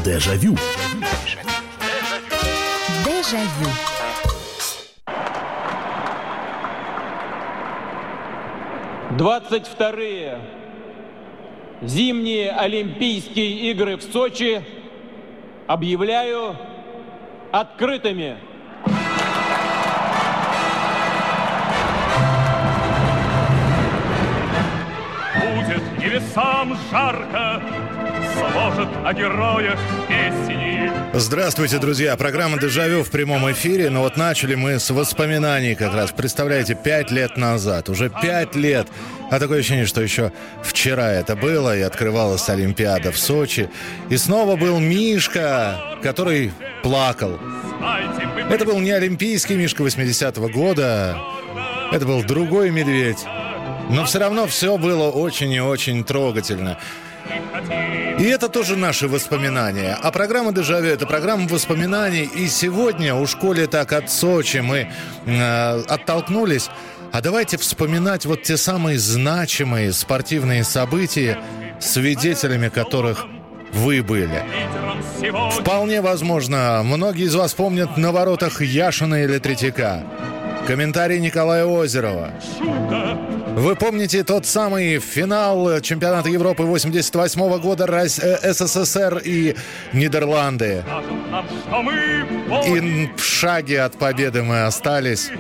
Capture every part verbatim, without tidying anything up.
Дежавю. Дежавю. двадцать вторые зимние Олимпийские игры в Сочи объявляю открытыми. Будет небесам жарко, сложит о героях песни. Здравствуйте, друзья. Программа «Дежавю» в прямом эфире. Но вот начали мы с воспоминаний как раз. Представляете, пять лет назад. Уже пять лет. А такое ощущение, что еще вчера это было. И открывалась Олимпиада в Сочи. И снова был Мишка, который плакал. Это был не олимпийский Мишка восьмидесятого года. Это был другой медведь. Но все равно все было очень и очень трогательно. И это тоже наши воспоминания. А программа «Дежавю» — это программа воспоминаний. И сегодня у школе так от Сочи мы э, оттолкнулись. А давайте вспоминать вот те самые значимые спортивные события, свидетелями которых вы были. Вполне возможно, многие из вас помнят на воротах Яшина или Третьяка. Комментарий Николая Озерова. Вы помните тот самый финал чемпионата Европы восемьдесят восьмого года СССР и Нидерланды? И в шаге от победы мы остались.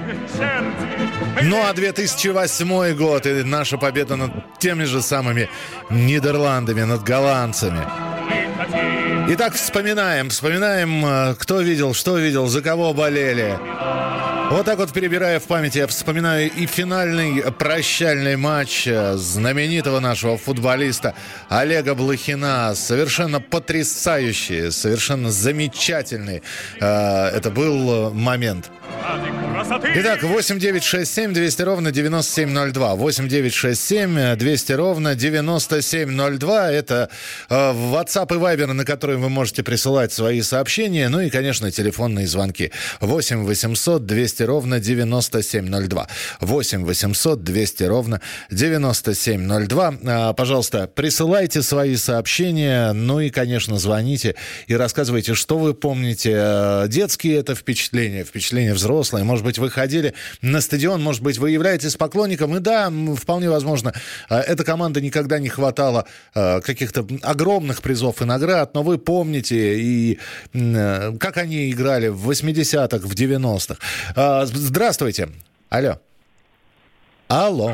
Ну а две тысячи восьмой год и наша победа над теми же самыми Нидерландами, над голландцами. Итак, вспоминаем, вспоминаем, кто видел, что видел, за кого болели. Вот так вот, перебирая в памяти, я вспоминаю и финальный прощальный матч знаменитого нашего футболиста Олега Блохина. Совершенно потрясающий, совершенно замечательный э, это был момент. Итак, восемь девятьсот шестьдесят семь двести ровно девяносто семь ноль два. восемь девятьсот шестьдесят семь двести ровно девяносто семь ноль два. Это э, WhatsApp и Viber, на которые вы можете присылать свои сообщения. Ну и, конечно, телефонные звонки. восемь восемьсот двести ровно девяносто семь ноль два. восемь восемьсот двести ровно девяносто семь ноль два. Э, пожалуйста, присылайте свои сообщения. Ну и, конечно, звоните и рассказывайте, что вы помните. Э, детские это впечатления, впечатления взрослые. Может быть, вы ходили на стадион, может быть, вы являетесь поклонником. И да, вполне возможно, эта команда никогда не хватало каких-то огромных призов и наград, но вы помните, и как они играли в восьмидесятых, в девяностых. Здравствуйте. Алло. Алло.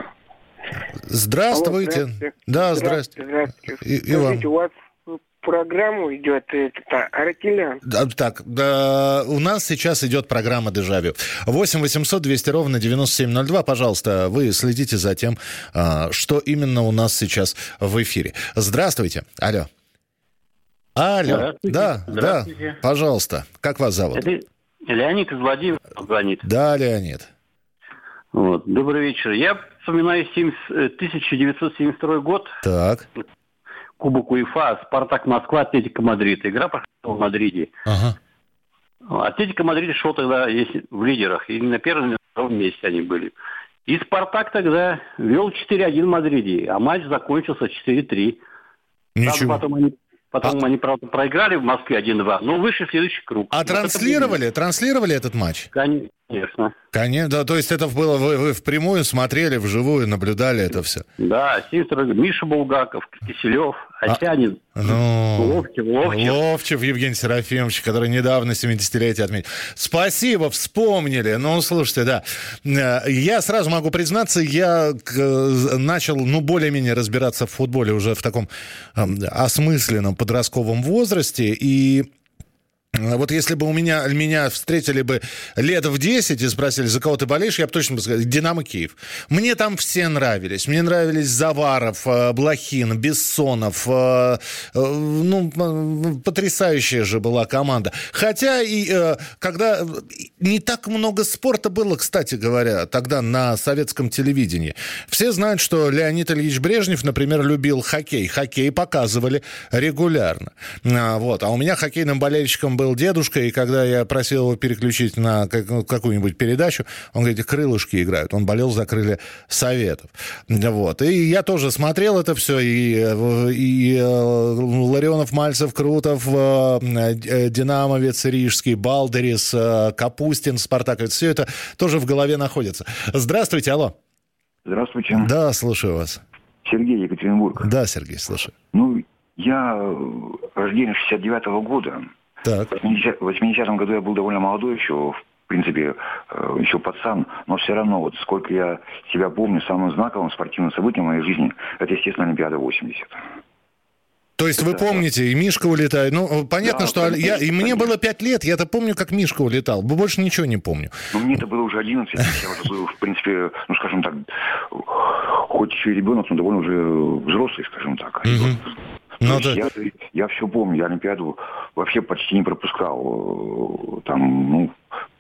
Здравствуйте. Алло, здравствуйте. Да, здравствуйте. здравствуйте. И, и Скажите, вам. у вас программу идет это, Аракелян. Так, да, у нас сейчас идет программа «Дежавю». восемь восемьсот двести ровно девяносто семь ноль два. Пожалуйста, вы следите за тем, что именно у нас сейчас в эфире. Здравствуйте. Алло. Алло. Здравствуйте. Да, Здравствуйте. да. Пожалуйста. Как вас зовут? Это Леонид из Владимира звонит. Да, Леонид. Вот. Добрый вечер. Я вспоминаю тысяча девятьсот семьдесят второй год. Так. Кубок УЕФА, Спартак Москва, Атлетико Мадрид. Игра проходила в Мадриде. Ага. Атлетико Мадрид шел тогда в лидерах. И на первом и втором месте они были. И Спартак тогда вел четыре один в Мадриде. А матч закончился четыре три. Ничего. Потом они, потом а... они, правда, проиграли в Москве один два. Но вышли в следующий круг. А вот транслировали? Транслировали этот матч? Конечно. Конечно. Да, то есть это было, вы, вы впрямую смотрели, вживую наблюдали это все? Да, семьдесят Миша Булгаков, Киселев, Осянин, а, ну, Ловчев, Ловчев. Ловчев Евгений Серафимович, который недавно семидесятилетие отметил. Спасибо, вспомнили. Ну, слушайте, да. Я сразу могу признаться, я начал, ну, более-менее разбираться в футболе уже в таком осмысленном подростковом возрасте, и вот если бы у меня, меня встретили бы лет в десять и спросили, за кого ты болеешь, я бы точно бы сказал, «Динамо Киев». Мне там все нравились. Мне нравились Заваров, Блохин, Бессонов. Ну, потрясающая же была команда. Хотя и когда не так много спорта было, кстати говоря, тогда на советском телевидении. Все знают, что Леонид Ильич Брежнев, например, любил хоккей. Хоккей показывали регулярно. Вот. А у меня хоккейным болельщиком там был дедушка, и когда я просил его переключить на какую-нибудь передачу, он говорит, крылышки играют. Он болел за крылья Советов. Вот. И я тоже смотрел это все, и, и Ларионов, Мальцев, Крутов, Динамовец, Рижский, Балдерис, Капустин, Спартаковец, все это тоже в голове находится. Здравствуйте, алло. Здравствуйте. Да, слушаю вас. Сергей, Екатеринбург. Да, Сергей, слушаю. Ну, я рождения шестьдесят девятого года. Так. В восьмидесятом году я был довольно молодой еще, в принципе, еще пацан, но все равно, вот сколько я себя помню, самым знаковым спортивным событием в моей жизни, это, естественно, Олимпиада восемьдесят. То есть вы помните, и Мишка улетает. Ну, понятно, да, что конечно, я, и мне было пять лет, я-то помню, как Мишка улетал. Больше ничего не помню. Ну, мне это было уже одиннадцать, я уже был, в принципе, ну, скажем так, хоть еще и ребенок, но довольно уже взрослый, скажем так. Ну, да. я, я все помню, я Олимпиаду вообще почти не пропускал. Там, ну...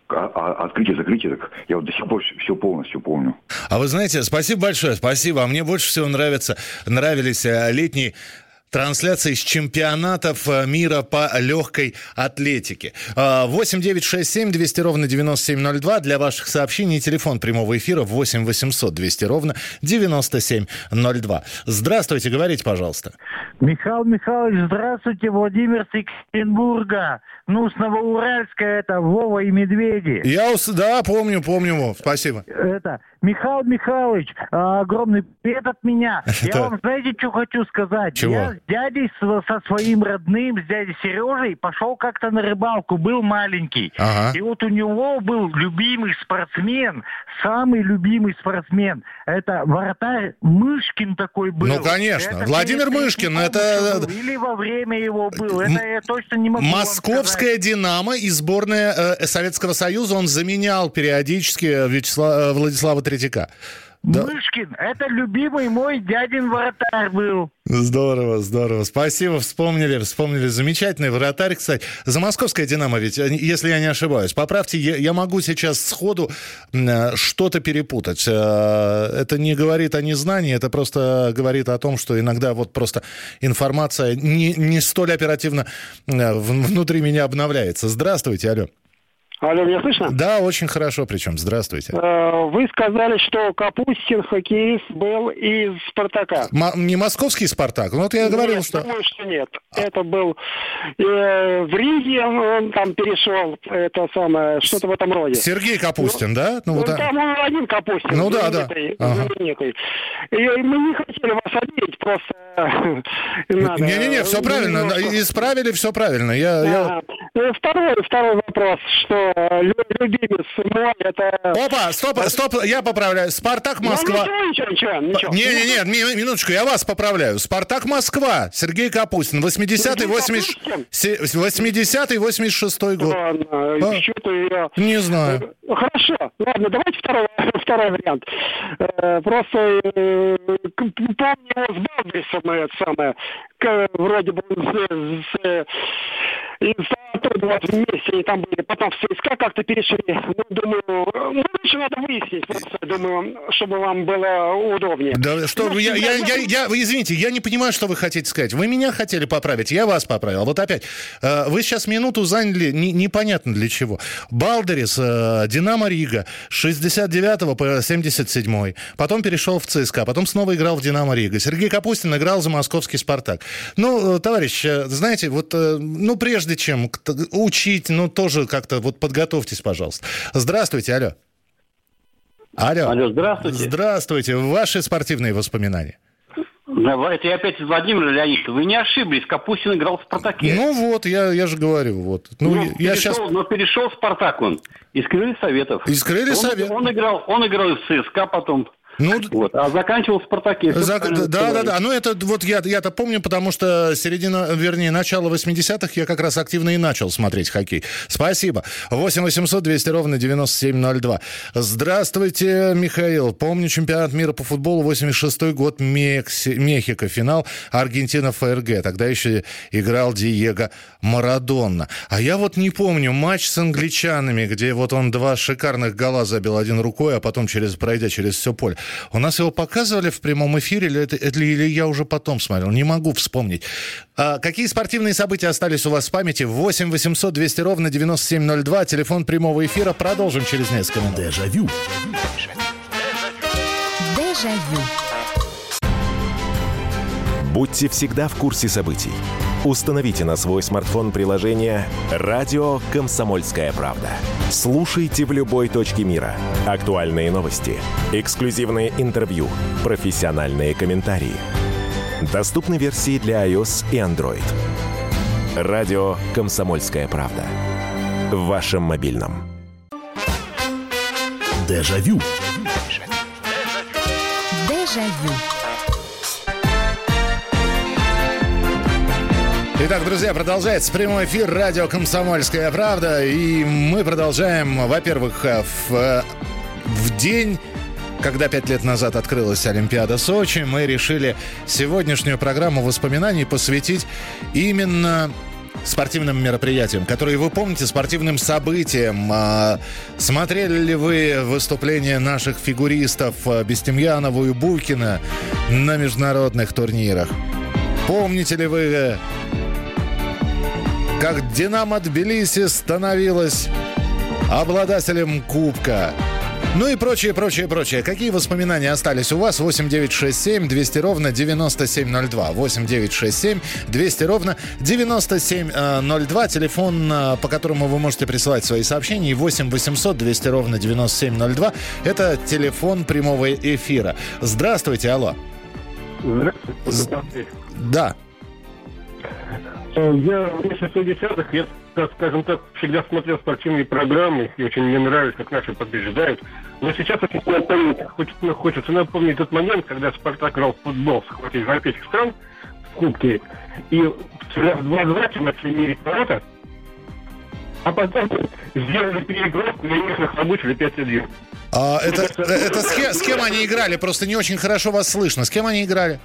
А открытие, закрытие, так я вот до сих пор все полностью помню. А вы знаете, спасибо большое, спасибо. А мне больше всего нравятся, нравились летние трансляции с чемпионатов мира по легкой атлетике. восемь девятьсот шестьдесят семь двести ровно девяносто семь ноль два. Для ваших сообщений телефон прямого эфира восемь восемьсот двести ровно девяносто семь ноль два. Здравствуйте, говорите, пожалуйста. Михаил Михайлович, здравствуйте, Владимир с Екатеринбурга. Ну, с Новоуральска это Вова и Медведи. Я, да, помню, помню, Вов, спасибо. Это, Михаил Михайлович, огромный привет от меня. Я вам, знаете, что хочу сказать? Чего? Я с дядей, со своим родным, с дядей Сережей пошел как-то на рыбалку, был маленький. Ага. И вот у него был любимый спортсмен, самый любимый спортсмен. Это вратарь Мышкин такой был. Ну, конечно, это Владимир Мышкин, это... Или во время его был, это я точно не могу Московская «Динамо» и сборная э, Советского Союза, он заменял периодически Вячеслава, Владислава Третьяка. Да. Мышкин, это любимый мой дядин вратарь был. Здорово, здорово. Спасибо, вспомнили, вспомнили. Замечательный вратарь, кстати. За московское «Динамо» ведь, если я не ошибаюсь. Поправьте, я, я могу сейчас сходу э, что-то перепутать. Э, это не говорит о незнании, это просто говорит о том, что иногда вот просто информация не, не столь оперативно э, внутри меня обновляется. Здравствуйте, алло. Алло, меня слышно? Да, очень хорошо, причем. Здравствуйте. Вы сказали, что Капустин хоккеист был из «Спартака». М- не московский «Спартак»? Ну, вот я говорил, нет, что... думаю, что нет. Это был э, в Риге, он там перешел, это самое, что-то в этом роде. Сергей Капустин, ну, да? Ну, ну, вот, там он один Капустин. Ну, да, да. Ага. И мы не хотели вас обидеть, просто... Не-не-не, все правильно. Исправили, все правильно. Я, я... Второй, второй вопрос, что любимец мой, это... Опа, стоп, стоп, я поправляю. «Спартак» Москва. Ну, ничего, ничего, ничего. Не-не-не, минуточку, я вас поправляю. «Спартак» Москва, Сергей Капустин, восьмидесятый восемьдесят шестой год. Ладно, а? Что-то я... Не знаю. Хорошо, ладно, давайте второй, второй вариант. Просто помню его с Балдрисом, это самое, вроде бы с... двадцать вместе они там были, потом в ЦСКА как-то перешли. Ну, думаю, ну, лучше надо выяснить, просто, думаю, чтобы вам было удобнее. Да, что, ну, я, я, я, я, извините, я не понимаю, что вы хотите сказать. Вы меня хотели поправить, я вас поправил. Вот опять, вы сейчас минуту заняли не, непонятно для чего. Балдерис, Динамо Рига, с шестьдесят девятого по семьдесят седьмой. Потом перешел в ЦСКА, потом снова играл в Динамо Рига. Сергей Капустин играл за московский «Спартак». Ну, товарищ, знаете, вот, ну, прежде чем учить, ну, тоже как-то вот подготовьтесь, пожалуйста. Здравствуйте, алло. Алло. Алло, здравствуйте. Здравствуйте. Ваши спортивные воспоминания. Давайте опять Владимир Леонидович. Вы не ошиблись, Капустин играл в «Спартаке». Ну вот, я, я же говорю. Вот. Ну, ну, я перешел, сейчас... но перешел в «Спартак» он. Из Крыльев Советов. Из Крыльев Советов. Он, он, играл, он играл в ЦСКА потом. Ну, вот, а заканчивал в «Спартаке». За... Да, да, да. Ну, это вот я, я-то помню, потому что середина, вернее, начало восьмидесятых я как раз активно и начал смотреть хоккей. Спасибо. восемь восемьсот двести ровно девяносто семь ноль два. Здравствуйте, Михаил. Помню чемпионат мира по футболу, восемьдесят шестой год, Мекси... Мехико, финал, Аргентина, ФРГ. Тогда еще играл Диего Марадонна. А я вот не помню матч с англичанами, где вот он два шикарных гола забил, один рукой, а потом через, пройдя через все поле. У нас его показывали в прямом эфире, или, это, или я уже потом смотрел? Не могу вспомнить. А какие спортивные события остались у вас в памяти? восемь восемьсот двести ровно девяносто семь ноль два, телефон прямого эфира. Продолжим через несколько минут. Дежавю. Дежавю. Будьте всегда в курсе событий. Установите на свой смартфон приложение «Радио Комсомольская правда». Слушайте в любой точке мира. Актуальные новости, эксклюзивные интервью, профессиональные комментарии. Доступны версии для iOS и Android. «Радио Комсомольская правда». В вашем мобильном. Дежавю. Дежавю. Итак, друзья, продолжается прямой эфир радио «Комсомольская правда». И мы продолжаем, во-первых, в, в день, когда пять лет назад открылась Олимпиада Сочи, мы решили сегодняшнюю программу воспоминаний посвятить именно спортивным мероприятиям, которые вы помните, спортивным событиям. Смотрели ли вы выступления наших фигуристов Бестемьянова и Букина на международных турнирах? Помните ли вы, как «Динамо Тбилиси» становилась обладателем кубка? Ну и прочее, прочее, прочее. Какие воспоминания остались у вас? восемь девятьсот шестьдесят семь двести ровно девяносто семь ноль два. восемь девятьсот шестьдесят семь двести ровно девяносто семь ноль два. Телефон, по которому вы можете присылать свои сообщения. И восемь восемьсот двести ровно девяносто семь ноль два. Это телефон прямого эфира. Здравствуйте, алло. Здравствуйте. Да. Я в шестидесятых, я, скажем так, всегда смотрел спортивные программы, и очень мне нравится, как наши побеждают. Но сейчас очень напомнить, хочется, хочется напомнить тот момент, когда «Спартак» играл в футбол с хватит европейских стран в Кубке, и в два-два отсоединили ворота, а потом сделали переигровку, и они их нахлобучили пять один. А, это это, это с, кем, с кем они играли? Просто не очень хорошо вас слышно. С кем они играли?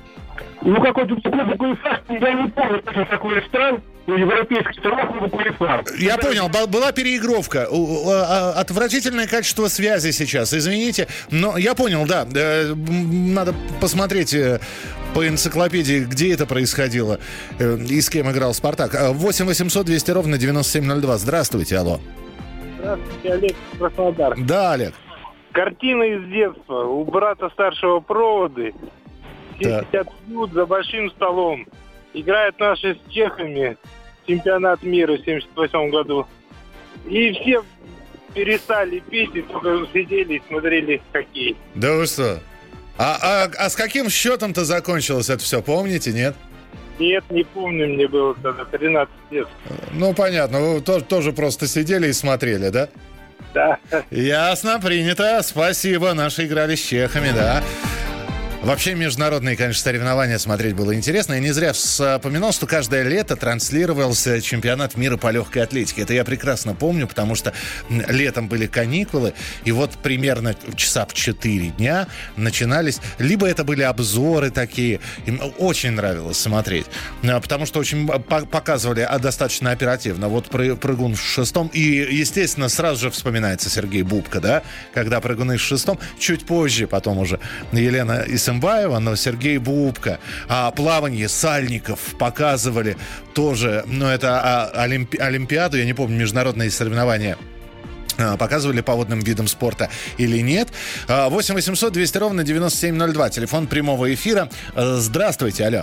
Ну, какой-то такой, такой факт, я не помню, точно какой стран, но европейский стран, какой факт. Я да. понял, была переигровка. Отвратительное качество связи сейчас, извините. Но я понял, да. Надо посмотреть по энциклопедии, где это происходило и с кем играл «Спартак». восемь восемьсот двести ровно девяносто семь ноль два. Здравствуйте, алло. Здравствуйте, Олег, Краснодар. Да, Олег. Картина из детства. У брата старшего проводы. Все сидят пьют за большим столом. Играют наши с чехами чемпионат мира в семьдесят восьмом году. И все перестали пить и только сидели и смотрели хоккей. Да вы что? А, а, а с каким счетом-то закончилось это все, помните, нет? Нет, не помню, мне было тогда тринадцать лет. Ну, понятно, вы тоже, тоже просто сидели и смотрели, да? Да. Ясно, принято. Спасибо, наши играли с чехами, да. Вообще международные, конечно, соревнования смотреть было интересно. Я не зря вспоминал, что каждое лето транслировался чемпионат мира по легкой атлетике. Это я прекрасно помню, потому что летом были каникулы, и вот примерно часа в четыре дня начинались... Либо это были обзоры такие, им очень нравилось смотреть, потому что очень показывали достаточно оперативно. Вот прыгун в шестом, и, естественно, сразу же вспоминается Сергей Бубка, да, когда прыгуны в шестом, чуть позже потом уже Елена Исымбаева, но Сергей Бубка. А плавание Сальников показывали тоже, ну, это олимпи- Олимпиаду, я не помню, международные соревнования показывали по водным видам спорта или нет. восемь восемьсот двести ровно девяносто семь ноль два. Телефон прямого эфира. Здравствуйте, алло.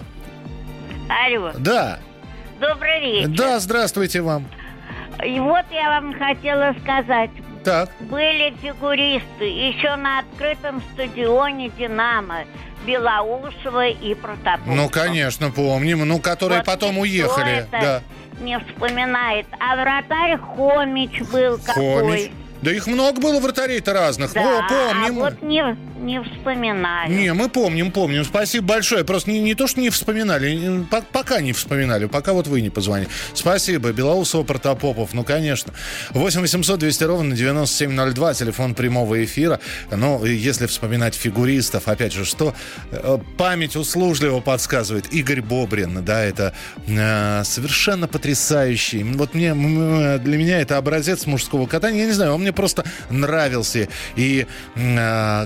Алло. Да. Добрый вечер. Да, здравствуйте вам. И вот я вам хотела сказать. Так. Были фигуристы еще на открытом стадионе «Динамо». Белоусова и Протопопова. Ну, конечно, помним. Ну, которые вот потом уехали. Да. Не вспоминает. А вратарь Хомич был Хомич. какой. Да их много было вратарей-то разных. Да, О, помним. А вот не, не вспоминали. Не, мы помним, помним. Спасибо большое. Просто не, не то, что не вспоминали, пока не вспоминали, пока вот вы не позвонили. Спасибо. Белоусова, Протопопов, ну, конечно. восемь восемьсот двести ровно девяносто семь ноль два, телефон прямого эфира. Ну, если вспоминать фигуристов, опять же, что память услужливо подсказывает. Игорь Бобрин, да, это э, совершенно потрясающий. Вот мне, для меня это образец мужского катания. Я не знаю, он мне просто нравился. И э, как он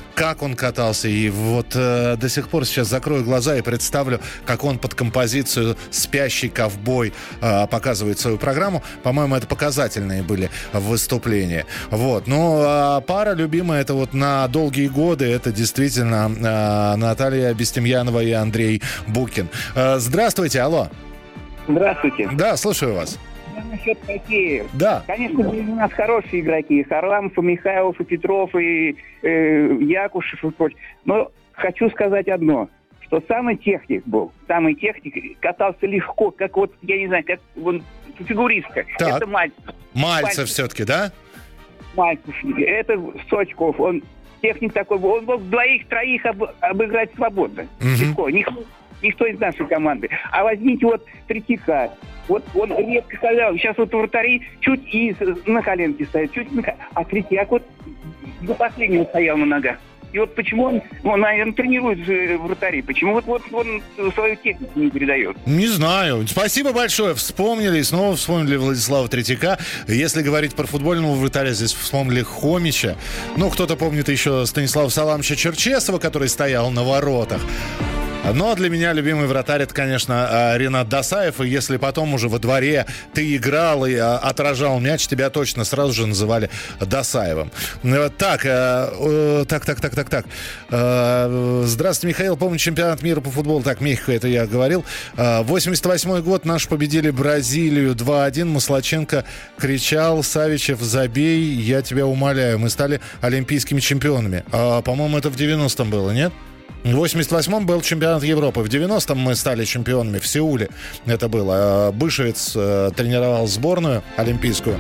он катался, и вот э, до сих пор сейчас закрою глаза и представлю, как он под композицию «Спящий ковбой» э, показывает свою программу. По-моему, это показательные были выступления. Вот. Ну, а пара любимая, это вот на долгие годы, это действительно э, Наталья Бестемьянова и Андрей Букин. Э, здравствуйте, алло. Здравствуйте. Да, слушаю вас. Насчет хоккея. Да. Конечно, у нас хорошие игроки. Харламов, и Михайлов, и Петров, и э, Якушев, и прочее. Но хочу сказать одно, что самый техник был, самый техник, катался легко, как вот, я не знаю, как он, фигуристка. Так. Это Мальцев. Мальцев, Мальцев все-таки, да? Мальцев. Это Сочков. Он техник такой был. Он мог двоих-троих об, обыграть свободно. Угу. Легко. Никто, никто из нашей команды. А возьмите вот Третьяка. Вот он редко стоял. Сейчас вот вратари чуть и на коленке стоят, чуть на коленке. А Третьяк вот до последнего стоял на ногах. И вот почему он, он наверное, тренирует вратарей, почему вот, вот он свою технику не передает? Не знаю. Спасибо большое. Вспомнили, снова вспомнили Владислава Третьяка. Если говорить про футбольного вратаря, здесь вспомнили Хомича. Ну, кто-то помнит еще Станислава Саламовича Черчесова, который стоял на воротах. Но для меня любимый вратарь — это, конечно, Ренат Досаев. И если потом уже во дворе ты играл и отражал мяч, тебя точно сразу же называли Досаевым. Так, так, так, так, так, так. Здравствуйте, Михаил. Помню чемпионат мира по футболу. Так, Михаил, это я говорил. восемьдесят восьмой год. Наши победили Бразилию два один. Маслаченко кричал: Савичев, забей, я тебя умоляю. Мы стали олимпийскими чемпионами. По-моему, это в девяностом было, нет? В восемьдесят восьмом был чемпионат Европы. В девяностом мы стали чемпионами. В Сеуле это было. Бышевец тренировал сборную олимпийскую.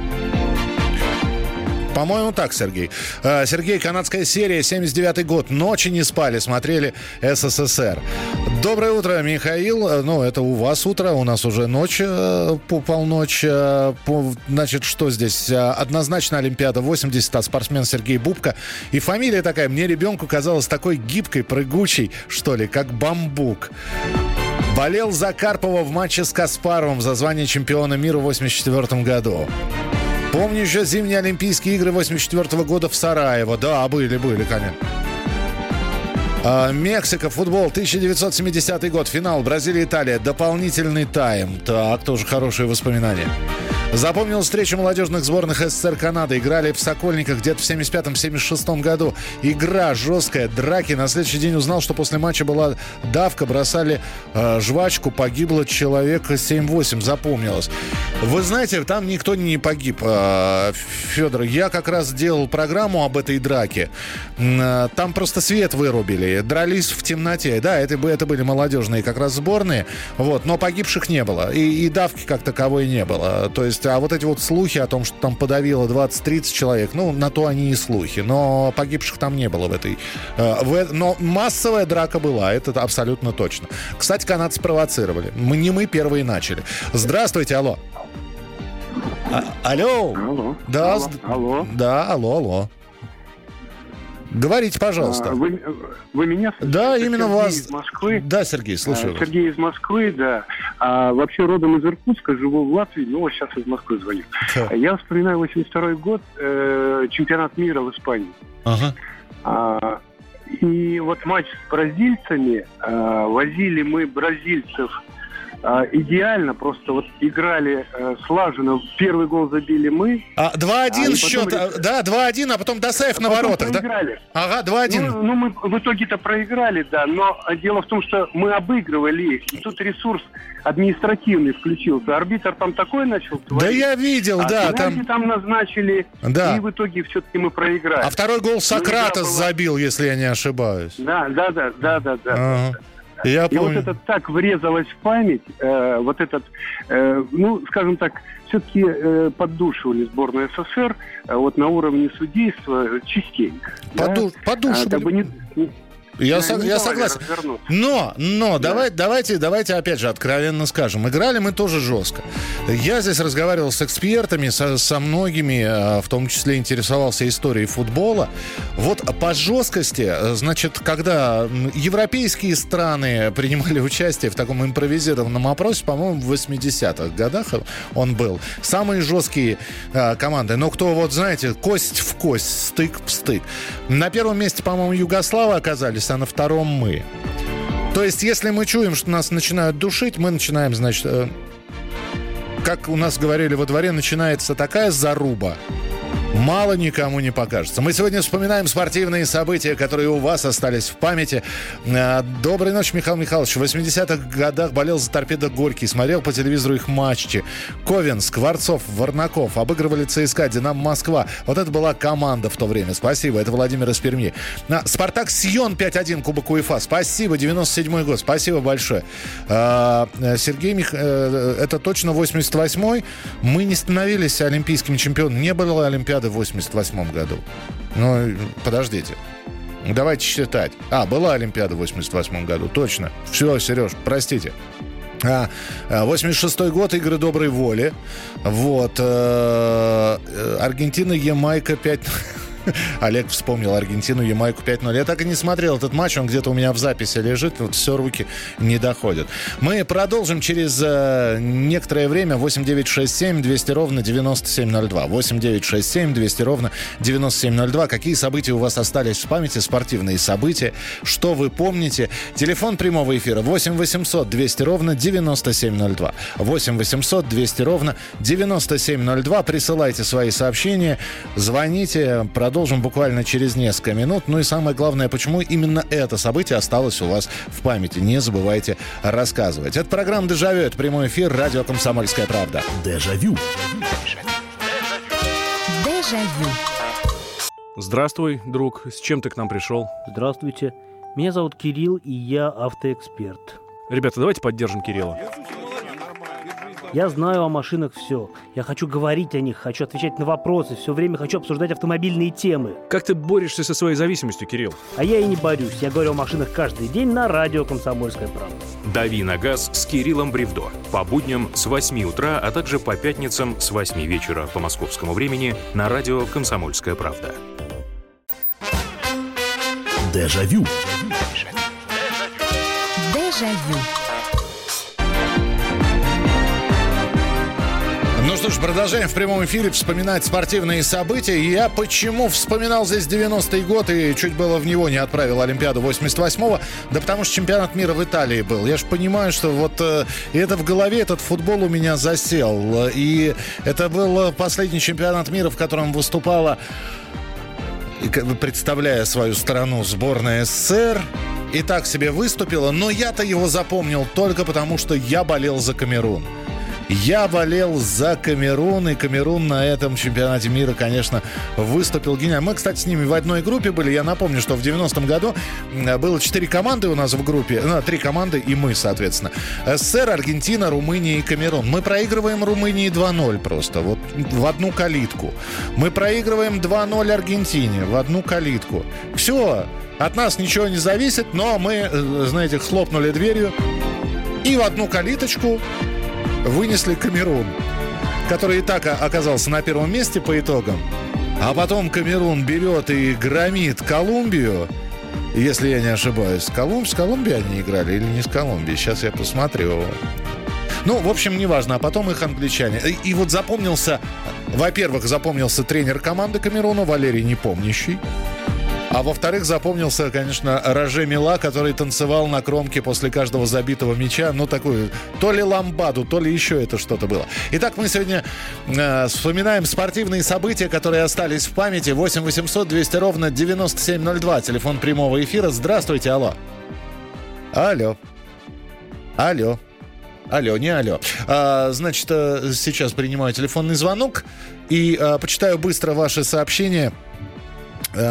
По-моему, так, Сергей. Сергей, канадская серия, семьдесят девятый год. Ночи не спали, смотрели СССР. Доброе утро, Михаил. Ну, это у вас утро, у нас уже ночь, полночь. Значит, что здесь? Однозначно Олимпиада восемьдесят, а спортсмен Сергей Бубка. И фамилия такая, мне ребенку казалась такой гибкой, прыгучей, что ли, как бамбук. Болел за Карпова в матче с Каспаровым за звание чемпиона мира в восемьдесят четвёртом году. Помню еще зимние Олимпийские игры восемьдесят четвёртого года в Сараево. Да, были, были, конечно. А, Мексика, футбол, тысяча девятьсот семидесятый год, финал, Бразилия, Италия, дополнительный тайм. Так, тоже хорошие воспоминания. Запомнил встречу молодежных сборных СССР, Канады. Играли в Сокольниках где-то в семьдесят пятом - семьдесят шестом году. Игра жесткая, драки. На следующий день узнал, что после матча была давка. Бросали э, жвачку. Погибло человек семь-восемь. Запомнилось. Вы знаете, там никто не погиб, э, Федор. Я как раз делал программу об этой драке. Э, там просто свет вырубили. Дрались в темноте. Да, это, это были молодежные как раз сборные. Вот, но погибших не было. И, и давки как таковой не было. То есть, а вот эти вот слухи о том, что там подавило двадцать-тридцать человек, ну, на то они и слухи. Но погибших там не было в этой... Э, в, но массовая драка была, это абсолютно точно. Кстати, канадцы провоцировали. Мы, не мы первые начали. Здравствуйте, алло. А, алло. Алло. Да, алло. алло. Да, алло, алло. Говорите, пожалуйста. А, вы, вы меня слышите? Да, Это именно Сергей вас. Из Москвы. Да, Сергей, слушаю а, Сергей из Москвы, да. А, вообще родом из Иркутска, живу в Латвии, но сейчас из Москвы звоню. Да. Я вспоминаю восемьдесят второй год, э, чемпионат мира в Испании. Ага. А, и вот матч с бразильцами, э, возили мы бразильцев э, идеально, просто вот играли э, слаженно. Первый гол забили мы. А, два один а, счет, потом... да, два один, а потом Досаев а на потом воротах, проиграли. Да? Ага, два один. Ну, ну, мы в итоге-то проиграли, да, но дело в том, что мы обыгрывали их, и тут ресурс административный включился. Арбитр там такой начал творить. Да я видел, а да. Там... там назначили, да. И в итоге все-таки мы проиграли. А второй гол Сократос была... забил, если я не ошибаюсь. Да, да, да, да, да, да. Ага. Я и помню. вот это так врезалось в память, э, вот этот, э, ну, скажем так, все-таки э, поддушивали сборную СССР э, вот на уровне судейства частенько. Поду... Да? Поддушивали. А, как бы не, не, Я, со, я согласен. Но, но да. давай, давайте, давайте опять же откровенно скажем. Играли мы тоже жестко. Я здесь разговаривал с экспертами, со, со многими, в том числе интересовался историей футбола. Вот по жесткости, значит, когда европейские страны принимали участие в таком импровизированном опросе, по-моему, в восьмидесятых годах он был. Самые жесткие а, команды. Но кто, вот знаете, кость в кость, стык в стык. На первом месте, по-моему, Югославы оказались, а на втором мы. То есть, если мы чуем, что нас начинают душить, мы начинаем, значит, э, как у нас говорили во дворе, начинается такая заруба, мало никому не покажется. Мы сегодня вспоминаем спортивные события, которые у вас остались в памяти. Доброй ночи, Михаил Михайлович. В восьмидесятых годах болел за «Торпедо» Горький, смотрел по телевизору их матчи. Ковен, Скворцов, Варнаков обыгрывали ЦСКА, Динамо Москва. Вот это была команда в то время. Спасибо. Это Владимир из Перми. Спартак Сион пять один, Кубок УЕФА. Спасибо. девяносто седьмой год. Спасибо большое. Сергей Мих... Это точно восемьдесят восьмой. Мы не становились олимпийскими чемпионами. Не было Олимпиады в восемьдесят восьмом году. Ну, подождите. Давайте считать. А, была Олимпиада в восемьдесят восьмом году. Точно. Все, Сереж, простите. А, восемьдесят шестой год, игры доброй воли. Вот. Аргентина, Ямайка пять... Олег вспомнил Аргентину, Ямайку пять ноль. Я так и не смотрел этот матч, он где-то у меня в записи лежит, вот все, руки не доходят. Мы продолжим через э, некоторое время. Восемь девятьсот шестьдесят семь двести ровно девяносто семь ноль два. Восемь девятьсот шестьдесят семь двести ровно девяносто семь ноль два. Какие события у вас остались в памяти, спортивные события, что вы помните? Телефон прямого эфира восемь восемьсот двести ровно девяносто семь ноль два. восемь восемьсот двести ровно девяносто семь ноль два. Присылайте свои сообщения, звоните, продолжим буквально через несколько минут. Ну и самое главное, почему именно это событие осталось у вас в памяти. Не забывайте рассказывать. Это программа «Дежавю», это прямой эфир, радио «Комсомольская правда». Дежавю. Дежавю. Здравствуй, друг. С чем ты к нам пришел? Здравствуйте. Меня зовут Кирилл, и я автоэксперт. Ребята, давайте поддержим Кирилла. Я знаю о машинах все. Я хочу говорить о них, хочу отвечать на вопросы, все время хочу обсуждать автомобильные темы. Как ты борешься со своей зависимостью, Кирилл? А я и не борюсь. Я говорю о машинах каждый день на радио «Комсомольская правда». «Дави на газ» с Кириллом Бревдо. По будням с восьми утра, а также по пятницам с восьми вечера по московскому времени на радио «Комсомольская правда». Дежавю. Дежавю. Ну что ж, продолжаем в прямом эфире вспоминать спортивные события. И я почему вспоминал здесь девяностый год и чуть было в него не отправил Олимпиаду восемьдесят восьмого? Да потому что чемпионат мира в Италии был. Я же понимаю, что вот э, это в голове, этот футбол у меня засел. И это был последний чемпионат мира, в котором выступала, представляя свою страну, сборная СССР. И так себе выступила. Но я-то его запомнил только потому, что я болел за Камерун. Я болел за Камерун, и Камерун на этом чемпионате мира, конечно, выступил гениально. Мы, кстати, с ними в одной группе были. Я напомню, что в девяностом году было четыре команды у нас в группе. Ну, три команды и мы, соответственно. СССР, Аргентина, Румыния и Камерун. Мы проигрываем Румынии два ноль просто. Вот в одну калитку. Мы проигрываем два ноль Аргентине в одну калитку. Все. От нас ничего не зависит, но мы, знаете, хлопнули дверью и в одну калиточку вынесли Камерун, который и так оказался на первом месте по итогам. А потом Камерун берет и громит Колумбию. Если я не ошибаюсь, Колумб... с Колумбией они играли или не с Колумбией? Сейчас я посмотрю. Ну, в общем, неважно. А потом их англичане. И, и вот запомнился... Во-первых, запомнился тренер команды Камеруна Валерий Непомнящий. А во-вторых, запомнился, конечно, Роже Мила, который танцевал на кромке после каждого забитого мяча. Ну, такую, то ли ламбаду, то ли еще это что-то было. Итак, мы сегодня э, вспоминаем спортивные события, которые остались в памяти. восемь восемьсот двести ровно девяносто семь ноль два. Телефон прямого эфира. Здравствуйте, алло. Алло. Алло. Алло, не алло. А, значит, сейчас принимаю телефонный звонок и а, почитаю быстро ваши сообщения. А,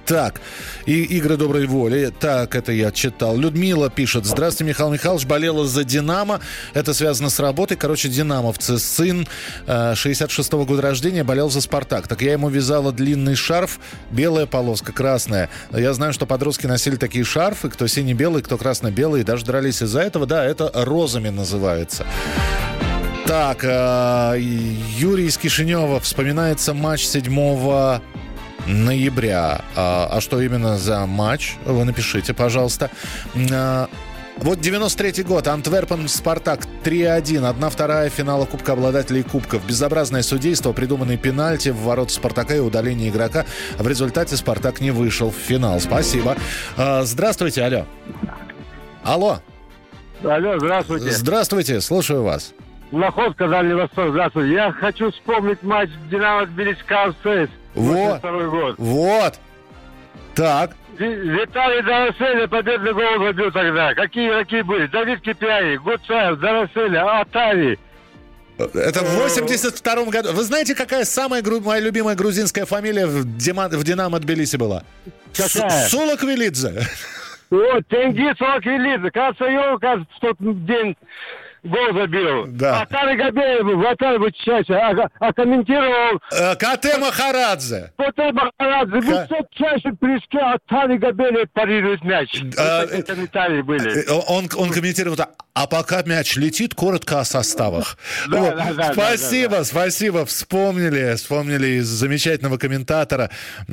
Так, и игры доброй воли. Так, это я читал. Людмила пишет. Здравствуйте, Михаил Михайлович. Болела за «Динамо». Это связано с работой. Короче, динамовцы. Сын шестьдесят шестого года рождения болел за «Спартак». Так я ему вязала длинный шарф. Белая полоска, красная. Я знаю, что подростки носили такие шарфы. Кто синий-белый, кто красно-белый. И даже дрались из-за этого. Да, это розами называется. Так, Юрий из Кишинева. Вспоминается матч седьмого ноября. А, а что именно за матч? Вы напишите, пожалуйста. А, вот девяносто третий год. Антверпен, Спартак три один. одна вторая финала Кубка обладателей кубков. Безобразное судейство, придуманный пенальти в ворота Спартака и удаление игрока. В результате Спартак не вышел в финал. Спасибо. А, здравствуйте, алло. Алло. Алло, здравствуйте. Здравствуйте, слушаю вас. Находка, Дальний Восток, здравствуйте. Я хочу вспомнить матч «Динамо» Тбилиси-КФС. Вот, год. вот. Так. Виталий Дороселя победный гол забил тогда. Какие игроки были? Давид Кипиани, Гуцаев, Дороселя, Атари. Это в восемьдесят втором году. Вы знаете, какая самая гру... моя любимая грузинская фамилия в, Дима... в «Динамо» Тбилиси была? Какая? Сулаквилидзе. Вот, Тенгиз Сулаквилидзе. Кажется, его, кажется, в тот день... гол забил. Да. Атари Габеев, в Атари вычащался, а, а комментировал... Э, Кате Махарадзе. Кате Махарадзе. К... Высочайший прыжки, Атари Габеев парирует мяч. А, вот такие комментарии были. Он, он комментировал, а пока мяч летит, коротко о составах. Да, вот. да, да, спасибо, да, да. спасибо. Вспомнили, вспомнили замечательного комментатора.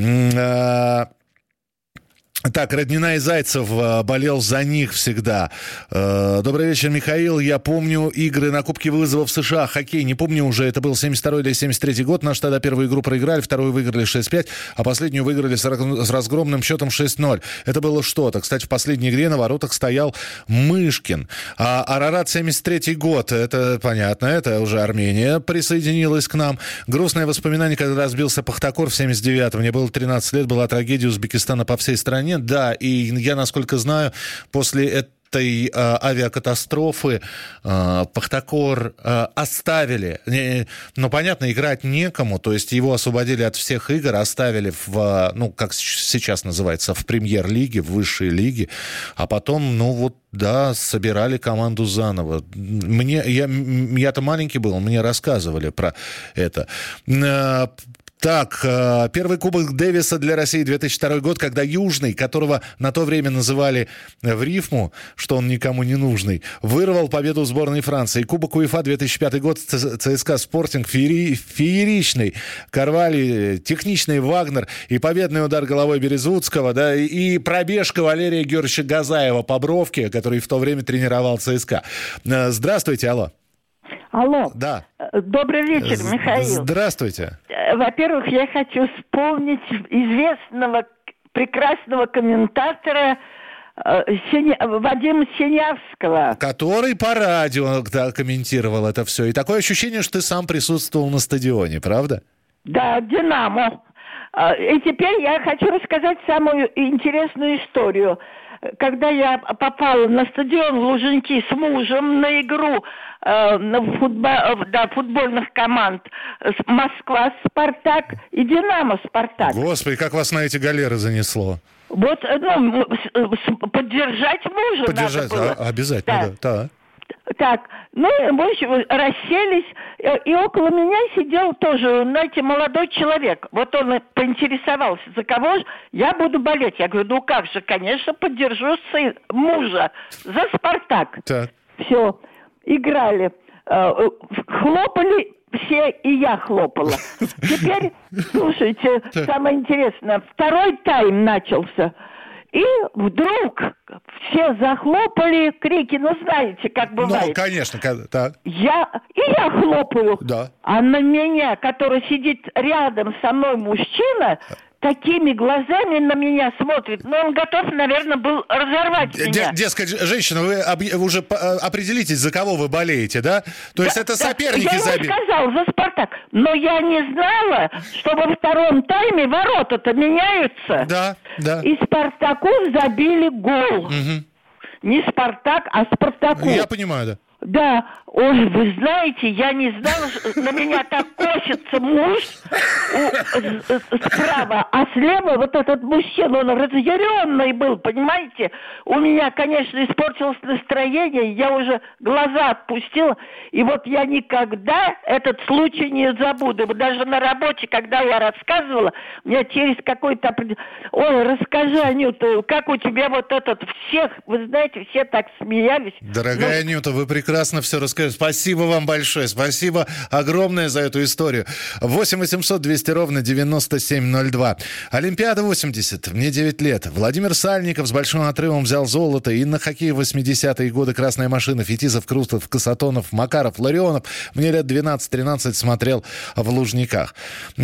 Так, Роднина и Зайцев болел за них всегда. Добрый вечер, Михаил. Я помню игры на Кубке вызова в США. Хоккей, не помню уже, это был семьдесят второй или семьдесят третий год. Наши тогда первую игру проиграли, вторую выиграли шесть пять, а последнюю выиграли с разгромным счетом шесть ноль. Это было что-то. Кстати, в последней игре на воротах стоял Мышкин. А Арарат семьдесят третий год, это понятно, это уже Армения присоединилась к нам. Грустное воспоминание, когда разбился Пахтакор в семьдесят девятом. Мне было тринадцать лет, была трагедия Узбекистана по всей стране. Да, и я, насколько знаю, после этой э, авиакатастрофы э, Пахтакор э, оставили. Не, ну, понятно, играть некому, то есть его освободили от всех игр, оставили в, ну, как сейчас называется, в премьер-лиге, в высшей лиге, а потом, ну, вот, да, собирали команду заново. Мне, я, я-то маленький был, мне рассказывали про это. Э, Так, первый Кубок Дэвиса для России две тысячи второй год, когда Южный, которого на то время называли в рифму, что он никому не нужный, вырвал победу в сборной Франции. Кубок УЕФА две тысячи пятый год, ЦСКА Спортинг, феери, фееричный, Карвали, техничный Вагнер и победный удар головой Березутского, да, и пробежка Валерия Георгиевича Газаева по бровке, который в то время тренировал ЦСКА. Здравствуйте, алло. Алло. Да. Добрый вечер, Михаил. Здравствуйте. Во-первых, я хочу вспомнить известного прекрасного комментатора Синя... Вадима Синявского. Который по радио да, комментировал это все. И такое ощущение, что ты сам присутствовал на стадионе, правда? Да, «Динамо». И теперь я хочу рассказать самую интересную историю. Когда я попала на стадион в Лужники с мужем на игру э, на футбол, да, футбольных команд Москва Спартак и Динамо Спартак. Господи, как вас на эти галеры занесло? Вот, ну, поддержать мужа поддержать, надо было. А, обязательно, да. да. Так, ну, в общем, расселись, и около меня сидел тоже, знаете, молодой человек. Вот он поинтересовался, за кого же я буду болеть. Я говорю, ну как же, конечно, поддержу сын, мужа за «Спартак». Так. Все, играли, хлопали все, и я хлопала. Теперь, слушайте, самое интересное, второй тайм начался. И вдруг все захлопали, крики, ну знаете, как бывает. Ну, конечно, так. Я, и я хлопаю. Да. А на меня, который сидит рядом со мной мужчина, такими глазами на меня смотрит. Ну, он готов, наверное, был разорвать Д- меня. Дескать, женщина, вы об- уже определитесь, за кого вы болеете, да? То есть да, это соперники забили. Я ему сказал, за «Спартак». Но я не знала, что во втором тайме ворота-то меняются. Да, да. И «Спартаку» забили гол. Угу. Не «Спартак», а «Спартаку». Я понимаю, да. Да, ой, вы знаете, я не знала, что на меня так косится муж у, справа, а слева вот этот мужчина, он разъяренный был, понимаете? У меня, конечно, испортилось настроение, я уже глаза отпустила, и вот я никогда этот случай не забуду. Даже на работе, когда я рассказывала, мне через какой-то... Ой, расскажи, Анюта, как у тебя вот этот всех, вы знаете, все так смеялись. Дорогая Но... Анюта, вы прекрасно все расскажете. Спасибо вам большое. Спасибо огромное за эту историю. восемь восемьсот двести ровно девяносто семь ноль два. Олимпиада восемьдесят. Мне девять лет. Владимир Сальников с большим отрывом взял золото. И на хоккей в восьмидесятые годы красная машина. Фетизов, Крустов, Касатонов, Макаров, Ларионов. Мне лет двенадцать-тринадцать смотрел в Лужниках.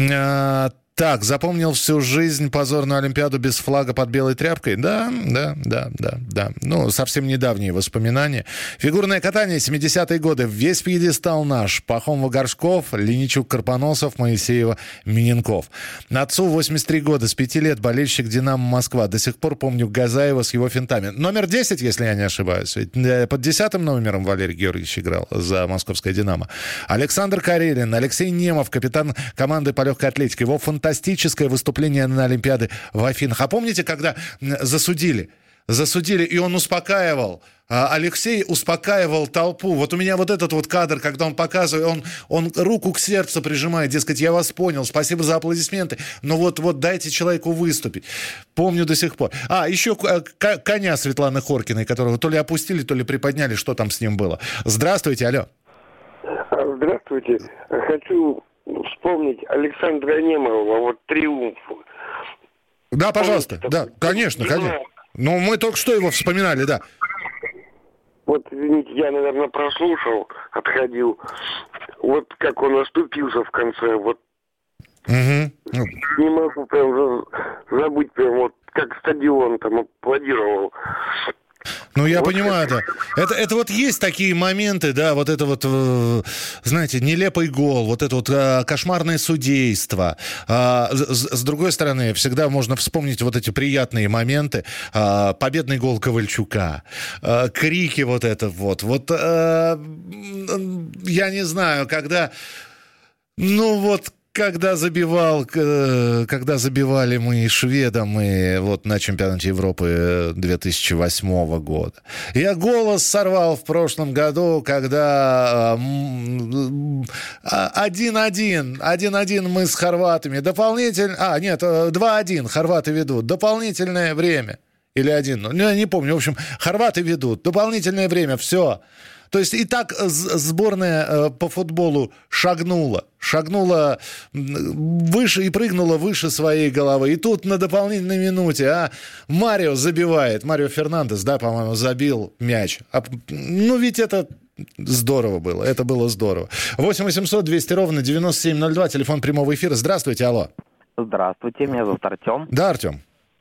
Так, запомнил всю жизнь позорную Олимпиаду без флага под белой тряпкой? Да, да, да, да, да. Ну, совсем недавние воспоминания. Фигурное катание, семидесятые годы. Весь пьедестал наш. Пахомов-Горшков, Линичук-Карпоносов, Моисеева, Миненков. Отцу восемьдесят три года, с пяти лет, болельщик «Динамо Москва». До сих пор помню Газаева с его финтами. Номер десять, если я не ошибаюсь. Под десятым номером Валерий Георгиевич играл за московское «Динамо». Александр Карелин, Алексей Немов, капитан команды по легкой атлетике. Его фантастическое Фантастическое выступление на Олимпиаде в Афинах. А помните, когда засудили? Засудили, и он успокаивал. Алексей успокаивал толпу. Вот у меня вот этот вот кадр, когда он показывает, он, он руку к сердцу прижимает, дескать, я вас понял, спасибо за аплодисменты, но вот, вот дайте человеку выступить. Помню до сих пор. А, еще к- коня Светланы Хоркиной, которого то ли опустили, то ли приподняли, что там с ним было. Здравствуйте, алло. Здравствуйте. Хочу... вспомнить Александра Немова, вот «Триумф». Да, пожалуйста, Помните, да, конечно, такой... конечно. Ну, мы только что его вспоминали, да. Вот, извините, я, наверное, прослушал, отходил. Вот как он оступился в конце, вот. Угу. Не могу прям забыть, прям вот как стадион там аплодировал. Ну, я вот понимаю, да. Это, это вот есть такие моменты, да, вот это вот, э, знаете, нелепый гол, вот это вот э, кошмарное судейство. А, с, с другой стороны, всегда можно вспомнить вот эти приятные моменты. А, победный гол Ковальчука, а, крики вот это вот. Вот, а, я не знаю, когда, ну вот, Когда забивал, когда забивали мы шведам и вот на чемпионате Европы две тысячи восьмого года. Я голос сорвал в прошлом году, когда один-один, один-один мы с хорватами. Дополнительно, а, нет, два-один хорваты ведут. Дополнительное время. Или один, ну, я не помню. В общем, хорваты ведут. Дополнительное время, все. То есть и так сборная по футболу шагнула. Шагнула выше и прыгнула выше своей головы. И тут на дополнительной минуте а, Марио забивает. Марио Фернандес, да, по-моему, забил мяч. А, ну, ведь это здорово было. Это было здорово. восемь восемьсот двести ровно девяносто семь ноль два. Телефон прямого эфира. Здравствуйте, алло. Здравствуйте, меня зовут Артем. Да, Артем.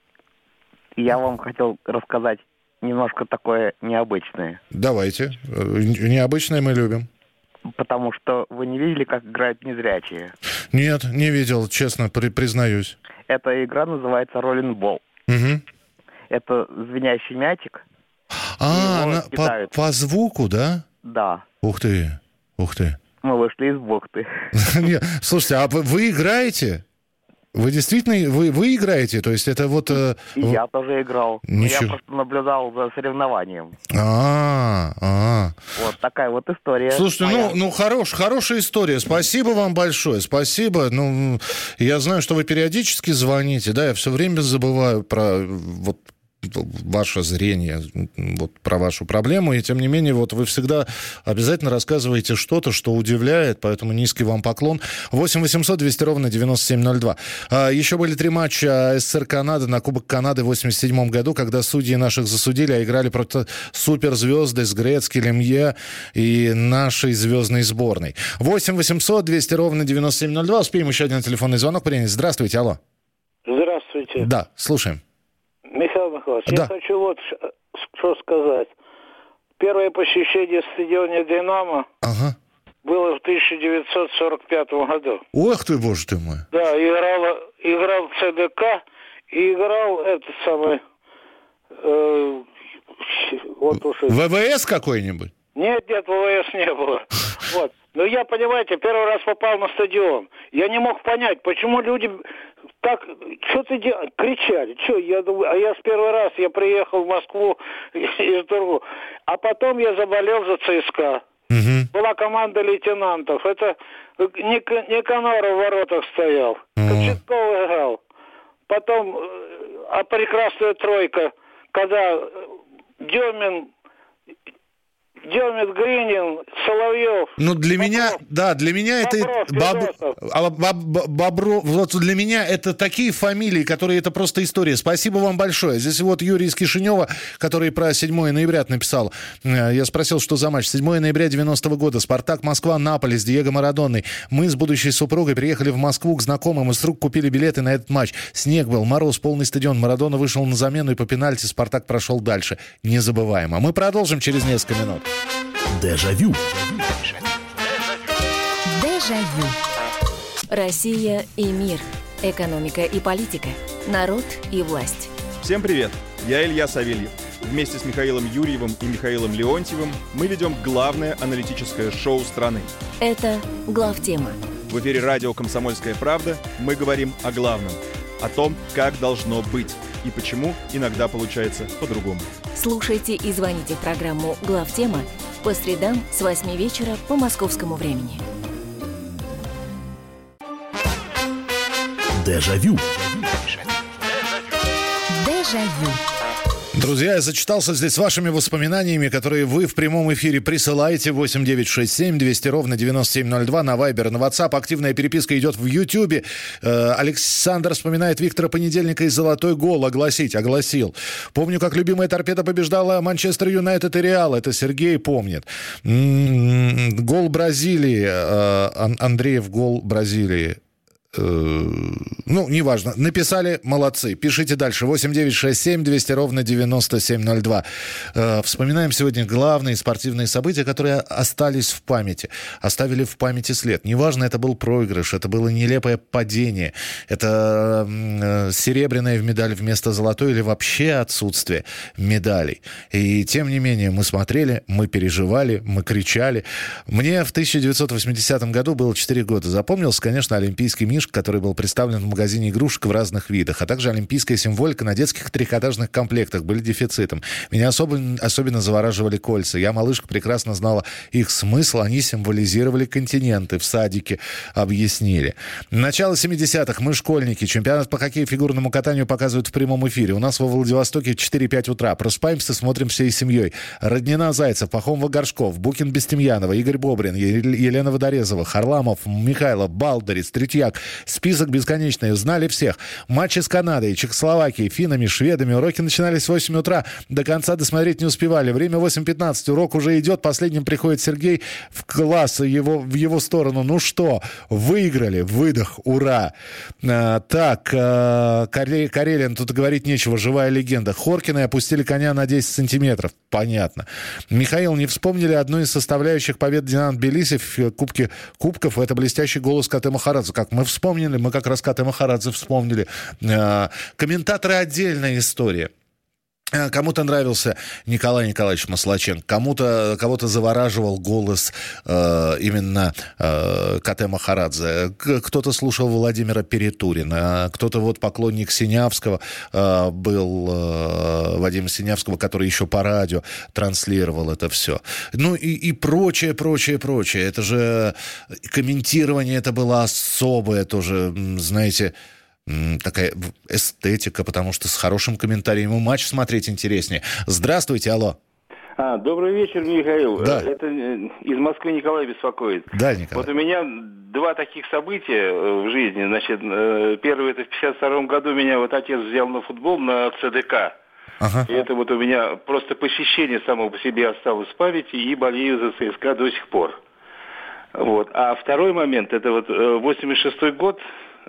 Я вам хотел рассказать немножко такое необычное. Давайте. Необычное мы любим. Потому что вы не видели, как играют незрячие? Нет, не видел, честно, при, признаюсь. Эта игра называется роллинбол. Угу. Это звенящий мячик. А, на, по, по звуку, да? Да. Ух ты, ух ты. Мы вышли из бухты. Слушайте, а вы играете? Вы действительно, вы, вы играете? То есть это вот... Э, я тоже играл. Ничего. Я просто наблюдал за соревнованием. А, а. Вот такая вот история. Слушайте, ну, ну хорош, хорошая история. Спасибо вам большое. Спасибо. Ну, я знаю, что вы периодически звоните. Да, я все время забываю про вот ваше зрение, вот про вашу проблему, и тем не менее вот вы всегда обязательно рассказываете что-то, что удивляет, поэтому низкий вам поклон. восемь восемьсот двести ровно девяносто семь ноль два. А, еще были три матча СССР Канады на Кубок Канады в восемьдесят седьмом году, когда судьи наших засудили, а играли против суперзвезды с Грецки, Лемье и нашей звездной сборной. восемь восемьсот двести ровно девяносто семь ноль два. Успеем еще один телефонный звонок принять. Здравствуйте, алло. Здравствуйте. Да, слушаем. Михаил Михайлович, да. я хочу вот что сказать. Первое посещение в стадионе «Динамо» ага. было в тысяча девятьсот сорок пятом году. Ох ты, боже ты мой. Да, играла, играл ЦДК и играл этот самый... Э, вот уж... ВВС какой-нибудь? Нет, нет, ВВС не было. Вот. Но я, понимаете, первый раз попал на стадион. Я не мог понять, почему люди так, что ты делаешь, кричали. Что, я думаю, а я с первый раз, я приехал в Москву из Тургу. А потом я заболел за ЦСКА. Угу. Была команда лейтенантов. Это Никаноров в воротах стоял. Кочетков играл. Потом, а прекрасная тройка, когда Демин... Демин, Гринин, Соловьев. Ну, для Бобров. меня, да, для меня это... Боб, Боб, Бобров, вот для меня это такие фамилии, которые... Это просто история. Спасибо вам большое. Здесь вот Юрий из Кишинева, который про седьмое ноября написал. Я спросил, что за матч. седьмое ноября девяностого года. Спартак, Москва, Наполе с Диего Марадоной. Мы с будущей супругой приехали в Москву к знакомым и с рук купили билеты на этот матч. Снег был, мороз, полный стадион. Марадона вышел на замену и по пенальти Спартак прошел дальше. Незабываемо. Мы продолжим через несколько минут. Дежавю. Дежавю. Россия и мир. Экономика и политика. Народ и власть. Всем привет! Я Илья Савельев. Вместе с Михаилом Юрьевым и Михаилом Леонтьевым мы ведем главное аналитическое шоу страны. Это «Главтема». В эфире радио «Комсомольская правда» мы говорим о главном. О том, как должно быть и почему иногда получается по-другому. Слушайте и звоните в программу «Главтема» по средам с восьми вечера по московскому времени. Дежавю. Дежавю. Друзья, я зачитался здесь вашими воспоминаниями, которые вы в прямом эфире присылаете. восемь девятьсот шестьдесят семь двести ровно девяносто семь ноль два на Вайбер, на WhatsApp. Активная переписка идет в Ютьюбе. Э, Александр вспоминает Виктора Понедельника и золотой гол. Огласить, огласил. Помню, как любимая торпеда побеждала Манчестер Юнайтед и Реал. Это Сергей помнит. М-м-м, гол Бразилии. Э, Андреев гол Бразилии. Ну, неважно. Написали, молодцы. Пишите дальше. восемь девятьсот шестьдесят семь двести ровно девяносто семь ноль два. Вспоминаем сегодня главные спортивные события, которые остались в памяти. Оставили в памяти след. Неважно, это был проигрыш, это было нелепое падение, это серебряная медаль вместо золотой или вообще отсутствие медалей. И тем не менее мы смотрели, мы переживали, мы кричали. Мне в тысяча девятьсот восьмидесятом году было четыре года. Запомнился, конечно, олимпийский мишка, который был представлен в магазине игрушек в разных видах, а также олимпийская символика на детских трикотажных комплектах были дефицитом. Меня особенно, особенно завораживали кольца. Я, малышка, прекрасно знала их смысл. Они символизировали континенты. В садике объяснили. Начало семидесятых. Мы школьники. Чемпионат по хоккею и фигурному катанию показывают в прямом эфире. У нас во Владивостоке четыре-пять утра. Просыпаемся, смотрим всей семьей. Роднина Зайцев, Пахомова Горшков, Букин Бестемьянова, Игорь Бобрин, Елена Водорезова, Харламов, Михайлов, Балдарец, Третьяк. Список бесконечный. Знали всех. Матчи с Канадой, Чехословакией, финнами, шведами. Уроки начинались с восемь утра. До конца досмотреть не успевали. Время восемь пятнадцать. Урок уже идет. Последним приходит Сергей в класс. Его, в его сторону. Ну что? Выиграли. Выдох. Ура. А, так. А, Карелин. Тут говорить нечего. Живая легенда. Хоркины опустили коня на десять сантиметров. Понятно. Михаил, не вспомнили одну из составляющих побед Динамо Тбилиси в Кубке Кубков. Это блестящий голос Кате Махарадзе. Как мы вспомнили, мы как раз Кате Махарадзе вспомнили. Комментаторы — отдельная история. Кому-то нравился Николай Николаевич Маслаченко, кому-то, кого-то завораживал голос э, именно э, Кате Махарадзе, кто-то слушал Владимира Перетурина, кто-то вот поклонник Синявского э, был, э, Вадима Синявского, который еще по радио транслировал это все. Ну и, и прочее, прочее, прочее. Это же комментирование, это было особое тоже, знаете, такая эстетика, потому что с хорошим комментарием и матч смотреть интереснее. Здравствуйте, алло. А, добрый вечер, Михаил. Да. Это из Москвы Николай беспокоит. Да, Николай. Вот у меня два таких события в жизни. Значит, первое, это в пятьдесят втором году меня вот отец взял на футбол на ЦДК. Ага. И это вот у меня просто посещение само по себе осталось в памяти, и болею за ЦСКА до сих пор. Вот. А второй момент, это вот восемьдесят шестой год,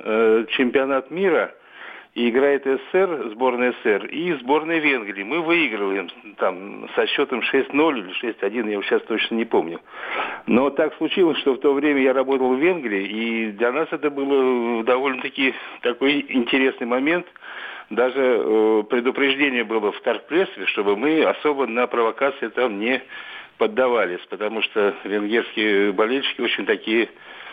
чемпионат мира, и играет СССР, сборная СССР, и сборная Венгрии. Мы выигрываем там со счетом шесть ноль или шесть один, я сейчас точно не помню. Но так случилось, что в то время я работал в Венгрии, и для нас это был довольно-таки такой интересный момент. Даже э, предупреждение было в торгпрессе, чтобы мы особо на провокации там не поддавались, потому что венгерские болельщики очень такие...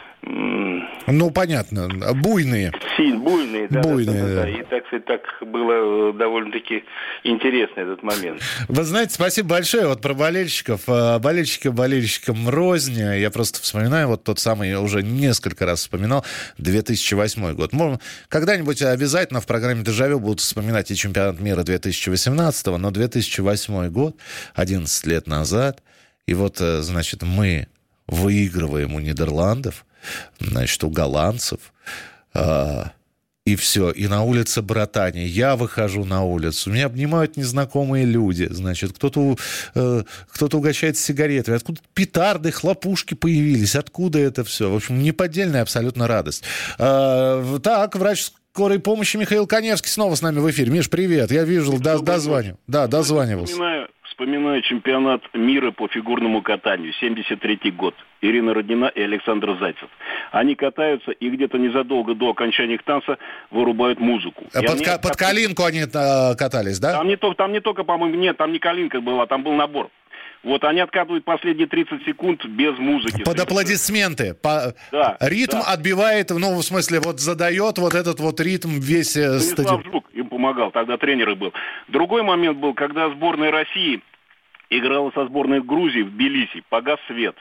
Ну, понятно, буйные. Сильно буйные, да. Буйные, да, да, да. да. И, так сказать, так было довольно-таки интересно этот момент. Вы знаете, спасибо большое вот про болельщиков. Болельщики болельщикам рознь. Я просто вспоминаю вот тот самый, я уже несколько раз вспоминал, две тысячи восьмой год. Можно, когда-нибудь обязательно в программе «Дежавю» будут вспоминать и чемпионат мира две тысячи восемнадцатого, но две тысячи восьмой год, одиннадцать лет назад, и вот, значит, мы выигрываем у Нидерландов, значит, у голландцев, э, и все. И на улице братания. Я выхожу на улицу, меня обнимают незнакомые люди, значит, кто-то, э, кто-то угощает сигареты. Откуда петарды, хлопушки появились? Откуда это все? В общем, неподдельная абсолютно радость. Э, так, врач скорой помощи Михаил Каневский снова с нами в эфире. Миш, привет. Я вижу, до, дозвонил. Да, дозванивался. Вспоминаю, вспоминаю чемпионат мира по фигурному катанию, семьдесят третий год. Ирина Роднина и Александр Зайцев. Они катаются, и где-то незадолго до окончания их танца вырубают музыку. Под, они... ка- под калинку они э, катались, да? Там не, то, там не только, по-моему, нет, там не калинка была, там был набор. Вот они откатывают последние тридцать секунд без музыки. Под аплодисменты. По... Да, ритм да. отбивает, ну, в смысле, вот задает вот этот вот ритм весь стадион. Станислав Жук им помогал, тогда тренер был. Другой момент был, когда сборная России играла со сборной Грузии в Тбилиси. Погас свет.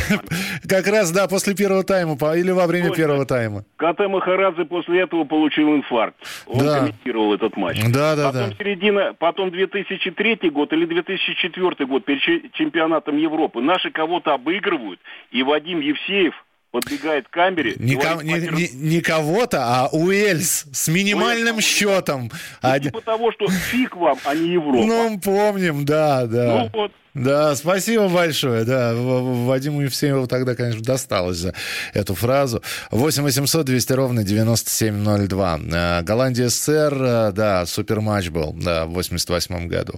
Как раз, да, после первого тайма или во время первого тайма. Кате Махарадзе после этого получил инфаркт. Он да. комментировал этот матч. Да, да, потом да. середина, потом две тысячи третий год или две тысячи четвёртый год перед чемпионатом Европы. Наши кого-то обыгрывают, и Вадим Евсеев подбегает к камере. Не, ко- не, не, не кого-то, а Уэльс с минимальным Уэльс, счетом. Ну, типа того, что фиг вам, а не Европа. Ну, помним, да, да. Ну, вот. Да, спасибо большое. Да, Вадиму Евсееву тогда, конечно, досталось за эту фразу. восемь восемьсот двести ровно девяносто семь ноль два. Голландия СССР, да, суперматч был, да, в восемьдесят восьмом году.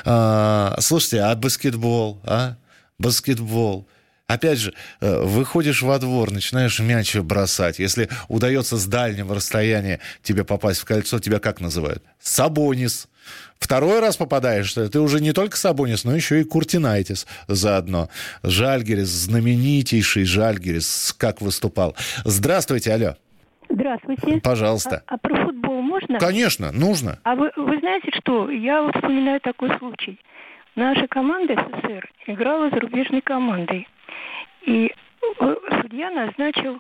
А, слушайте, а баскетбол, а? Баскетбол. Опять же, выходишь во двор, начинаешь мяч бросать. Если удается с дальнего расстояния тебе попасть в кольцо, тебя как называют? Сабонис. Второй раз попадаешь, ты уже не только Сабонис, но еще и Куртинайтис заодно. Жальгирис, знаменитейший Жальгирис, как выступал. Здравствуйте, алло. Здравствуйте. Пожалуйста. А, а про футбол можно? Конечно, нужно. А вы, вы знаете что? Я вот вспоминаю такой случай. Наша команда СССР играла с зарубежной командой. И судья назначил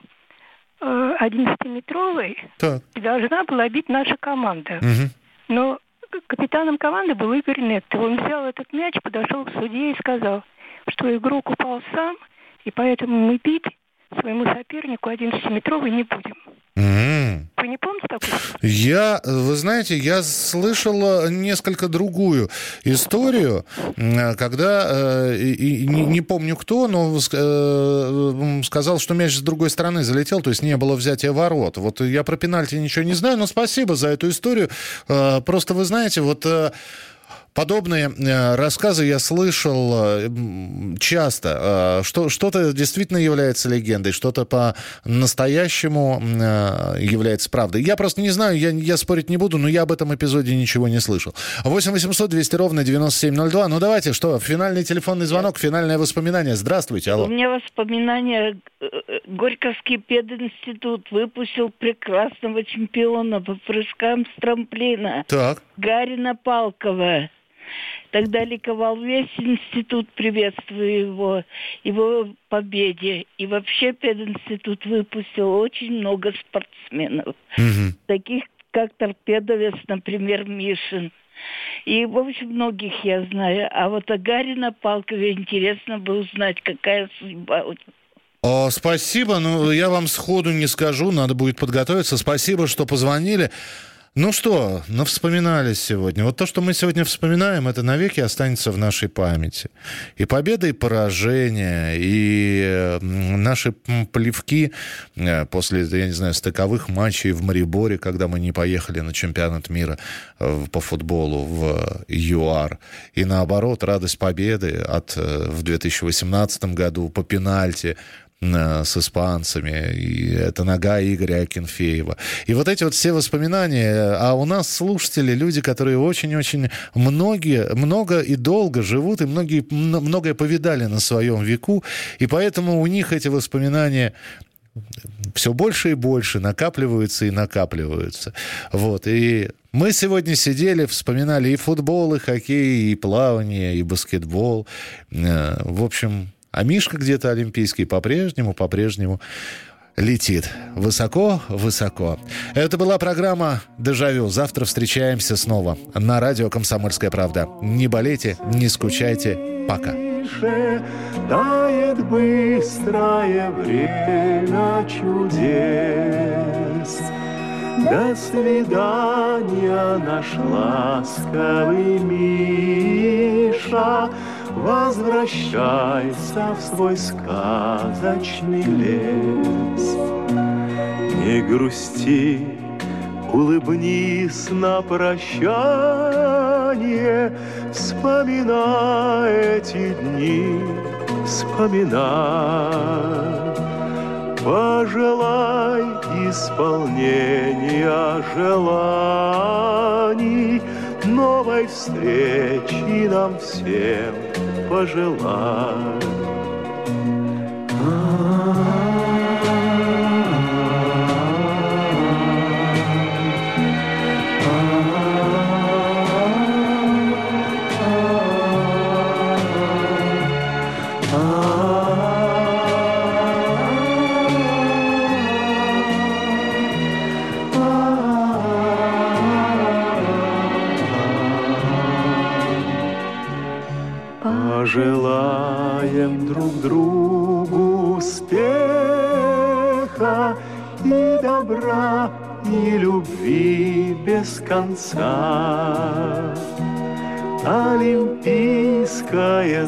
э, одиннадцатиметровой, так. должна была бить наша команда. Угу. Но капитаном команды был Игорь Нетто. Он взял этот мяч, подошел к судье и сказал, что игрок упал сам, и поэтому мы бить своему сопернику одиннадцатиметровой не будем. Mm. Вы не помните такое? Я, вы знаете, я слышал несколько другую историю, когда, и, не, не помню кто, но сказал, что мяч с другой стороны залетел, то есть не было взятия ворот. Вот я про пенальти ничего не знаю, но спасибо за эту историю. Просто вы знаете, вот... Подобные рассказы я слышал часто. Что, что-то действительно является легендой, что-то по-настоящему является правдой. Я просто не знаю, я, я спорить не буду, но я об этом эпизоде ничего не слышал. восемь восемьсот двести ровно девяносто семь ноль два. Ну давайте, что, финальный телефонный звонок, финальное воспоминание. Здравствуйте, алло. У меня воспоминания. Горьковский пединститут выпустил прекрасного чемпиона по прыжкам с трамплина. Так. Гарина Палкова. Тогда ликовал весь институт, приветствуя его, его победе. И вообще пединститут выпустил очень много спортсменов. Угу. Таких, как торпедовец, например, Мишин. И, в общем, многих я знаю. А вот о Гарина Палкове интересно бы узнать, какая судьба у него. О, спасибо, но я вам сходу не скажу, надо будет подготовиться. Спасибо, что позвонили. Ну что, навспоминались сегодня. Вот то, что мы сегодня вспоминаем, это навеки останется в нашей памяти. И победы, и поражения, и наши плевки после, я не знаю, стыковых матчей в Мариборе, когда мы не поехали на чемпионат мира по футболу в ЮАР. И наоборот, радость победы от, в две тысячи восемнадцатом году по пенальти с испанцами, и это нога Игоря Акинфеева. И вот эти вот все воспоминания, а у нас слушатели, люди, которые очень-очень многие, много и долго живут, и многие, многое повидали на своем веку, и поэтому у них эти воспоминания все больше и больше накапливаются и накапливаются. Вот, и мы сегодня сидели, вспоминали и футбол, и хоккей, и плавание, и баскетбол. В общем, а Мишка где-то олимпийский по-прежнему, по-прежнему летит высоко-высоко. Это была программа «Дежавю». Завтра встречаемся снова на радио «Комсомольская правда». Не болейте, не скучайте. Пока. Тает быстрое время чудес. До свидания, наш ласковый Миша. Возвращайся в свой сказочный лес. Не грусти, улыбнись на прощание, вспоминай эти дни, вспоминай. Пожелай исполнения желаний, новой встречи нам всем пожелай. Желаем друг другу успеха и добра, и любви без конца. Олимпийское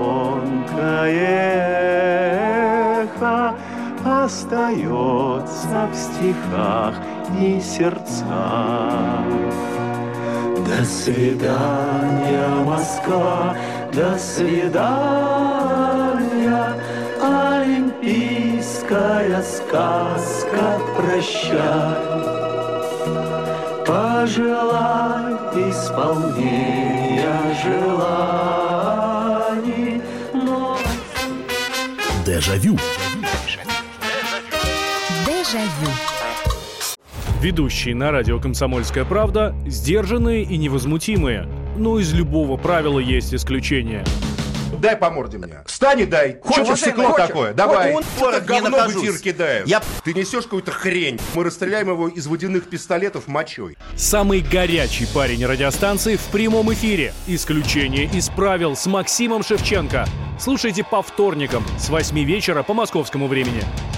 звонкое эхо остается в стихах и сердцах. До свидания, Москва, до свидания, олимпийская сказка, прощай. Пожелай исполнения желаний. Но... Дежавю. Дежавю. Ведущие на радио «Комсомольская правда» сдержанные и невозмутимые. Но из любого правила есть исключение. Дай по морде мне. Встань и дай. Хочешь стекло такое? Давай. Вот это говно в эфир кидаешь. Я... Ты несешь какую-то хрень. Мы расстреляем его из водяных пистолетов мочой. Самый горячий парень радиостанции в прямом эфире. Исключение из правил с Максимом Шевченко. Слушайте по вторникам с восьми вечера по московскому времени.